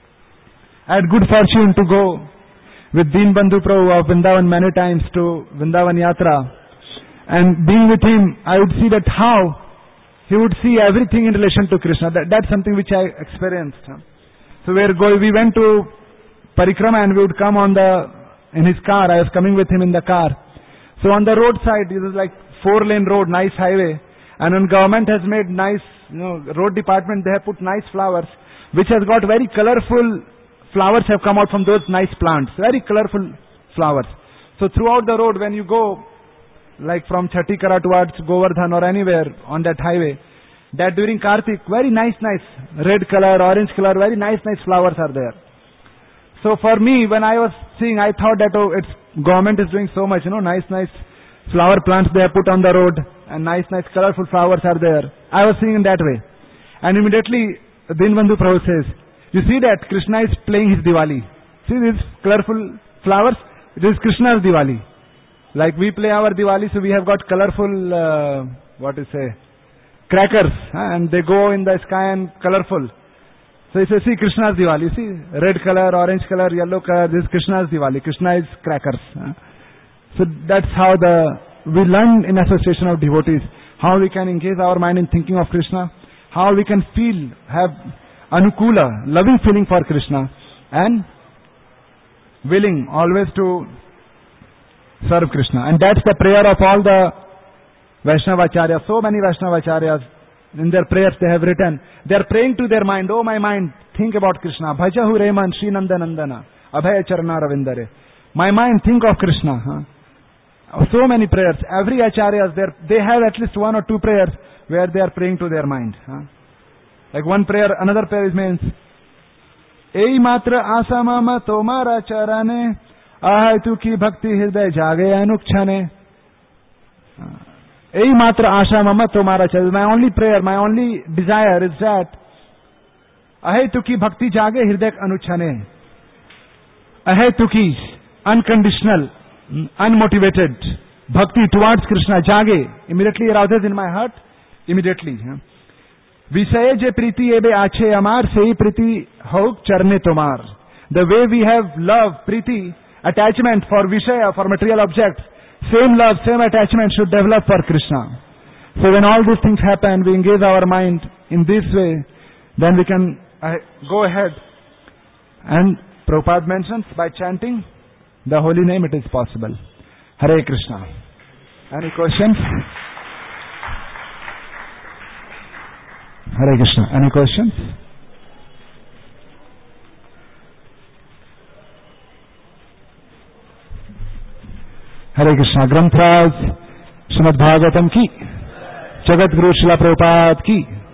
I had good fortune to go with Deenbandhu Prabhu of Vrindavan many times to Vrindavan Yatra. And being with him, I would see that how he would see everything in relation to Krishna. That, that's something which I experienced. So we, go, we went to Parikrama and we would come on the, in his car. I was coming with him in the car. So on the roadside, this is like four lane road, nice highway. And when government has made nice, you know, road department, they have put nice flowers, which has got very colorful flowers have come out from those nice plants. Very colorful flowers. So throughout the road, when you go, like from Chatikara towards Govardhan or anywhere on that highway, that during Kartik, very nice, nice, red color, orange color, very nice, nice flowers are there. So for me, when I was seeing, I thought that, oh, it's government is doing so much, you know, nice, nice flower plants they have put on the road, and nice, nice colorful flowers are there. I was seeing in that way. And immediately, Deenbandhu Prabhu says, you see that Krishna is playing his Diwali. See these colorful flowers? It is Krishna's Diwali. Like we play our Diwali, so we have got colorful, uh, what to say, crackers. Huh? And they go in the sky and colorful. So he says, see Krishna's Diwali. See, red color, orange color, yellow color, this is Krishna's Diwali. Krishna is crackers. Huh? So that's how the we learn in association of devotees. How we can engage our mind in thinking of Krishna. How we can feel, have anukula, loving feeling for Krishna, and willing always to serve Krishna. And that's the prayer of all the Vaishnavacharyas. So many Vaishnavacharyas, in their prayers they have written, they are praying to their mind, oh my mind, think about Krishna. Bhajahu Reman Sri Nandanandana Abhaya Charana Ravindare. My mind, think of Krishna. Huh? So many prayers. Every Acharyas, they have at least one or two prayers where they are praying to their mind. Huh? Like one prayer, another prayer means, Ei matra asamama tomara charane, ahaitu ki bhakti hriday jage anukchane. Ei matra asamama tomara charane. My only prayer, my only desire is that, ahaitu ki bhakti jage hriday anukchane. Ahaitu ki, unconditional, unmotivated bhakti towards Krishna jage, immediately arises in my heart, immediately. Visaye je priti ebe ache amar, sei priti houk charne tomar. The way we have love, priti, attachment for Vishaya, for material objects, same love, same attachment should develop for Krishna. So when all these things happen, we engage our mind in this way, then we can uh, go ahead. And Prabhupada mentions, by chanting the holy name, it is possible. Hare Krishna. Any questions? Hare Krishna. Any questions? Hare Krishna. Granth Raj, Srimad Bhagavatam ki, Jagat Guru Srila Prabhupada ki.